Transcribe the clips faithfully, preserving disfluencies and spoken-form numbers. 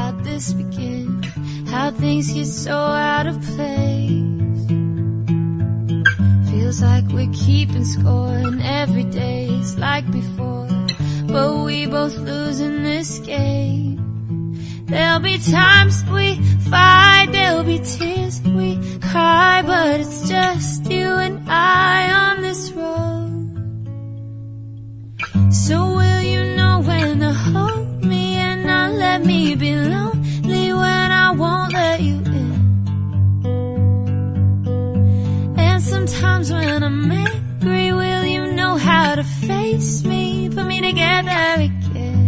how'd this begin? How things get so out of place. Feels like we're keeping score and every day's like before, but we both lose in this game. There'll be times we fight, there'll be tears we cry, but it's just you and I on this road. So will you know when to hold me and not let me be lonely when I won't let you in? And sometimes when I'm angry, will you know how to face me, put me together again?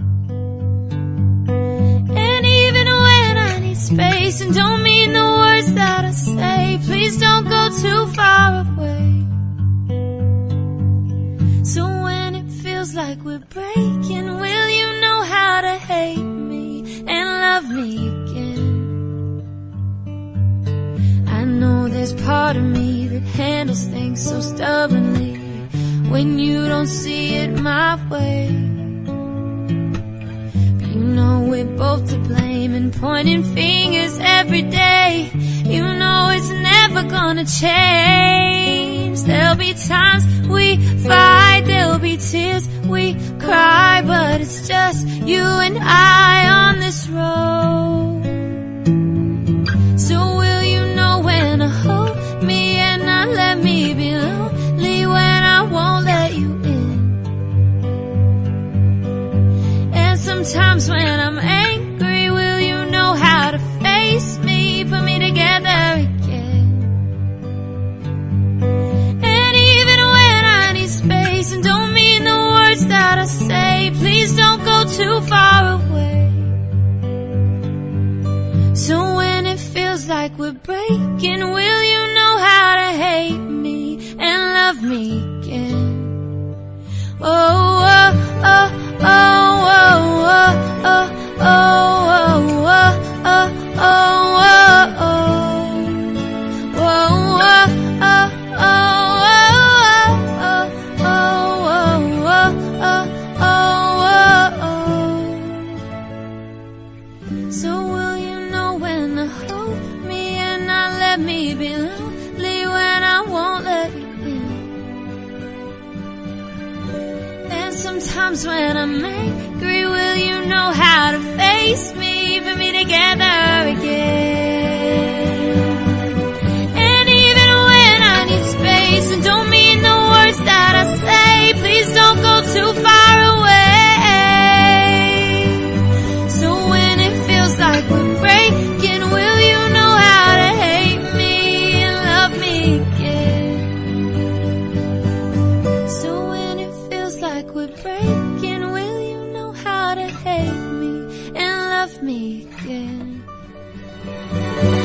And even when I need space and don't mean the words that I say, please don't go too far away. So when it feels like we're breaking, will you know how to hate me and love me again? I know there's part of me that handles things so stubbornly when you don't see it my way. But you know we're both to blame and pointing fingers every day. You know it's never gonna change. There'll be times we fight, there'll be tears we cry, but it's just you and I on this road. So will you know when to hold me and not let me be lonely when I won't let you in? And sometimes when I'm angry, will you know how to face me, put me together again? And don't mean the words that I say, please don't go too far away. So when it feels like we're breaking, will you know how to hate me and love me again? Oh, oh, oh, oh, oh, oh, oh, oh, oh, oh, oh, oh. So will you know when to hold me and not let me be lonely when I won't let you in? And sometimes when I'm angry, will you know how to face me, put me together again? And even when I need space and don't mean the words that I say, please don't go too far away. Like we're breaking, will you know how to hate me and love me again? So when it feels like we're breaking, will you know how to hate me and love me again?